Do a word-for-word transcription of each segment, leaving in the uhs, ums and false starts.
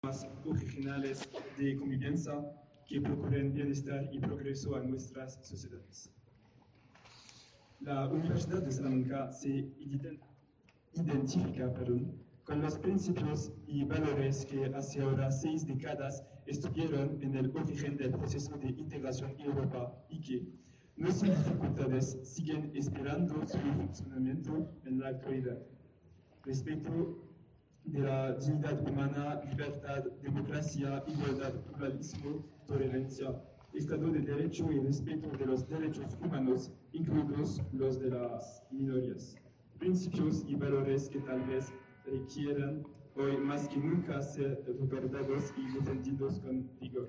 más originales de convivencia que procuren bienestar y progreso a nuestras sociedades. La Universidad de Salamanca se identifica perdón, con los principios y valores que hace ahora seis décadas estuvieron en el origen del proceso de integración en Europa y que, no sin dificultades, siguen esperando su funcionamiento en la actualidad. Respecto de la dignidad humana, libertad, democracia, igualdad, pluralismo, tolerancia, Estado de Derecho y respeto de los derechos humanos, incluidos los de las minorías. Principios y valores que tal vez requieran hoy más que nunca ser recordados y defendidos con vigor.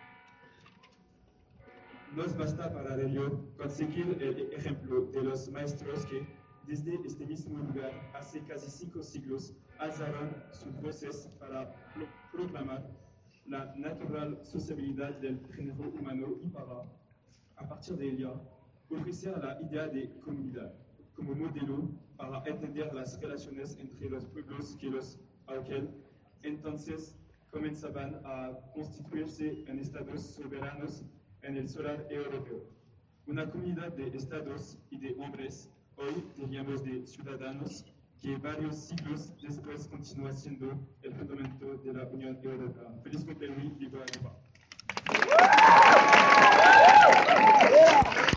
Nos basta para ello conseguir el ejemplo de los maestros que, desde este mismo lugar, hace casi cinco siglos, alzaron sus voces para pro proclamar la natural sociabilidad del género humano y para, a partir de ella, ofrecer la idea de comunidad como modelo para entender las relaciones entre los pueblos que los aquel entonces comenzaban a constituirse en estados soberanos en el solar europeo. Una comunidad de estados y de hombres, hoy diríamos de ciudadanos, que varios siglos después continúa siendo el fundamento de la Unión Europea. Feliz cumpleaños, viva Europa.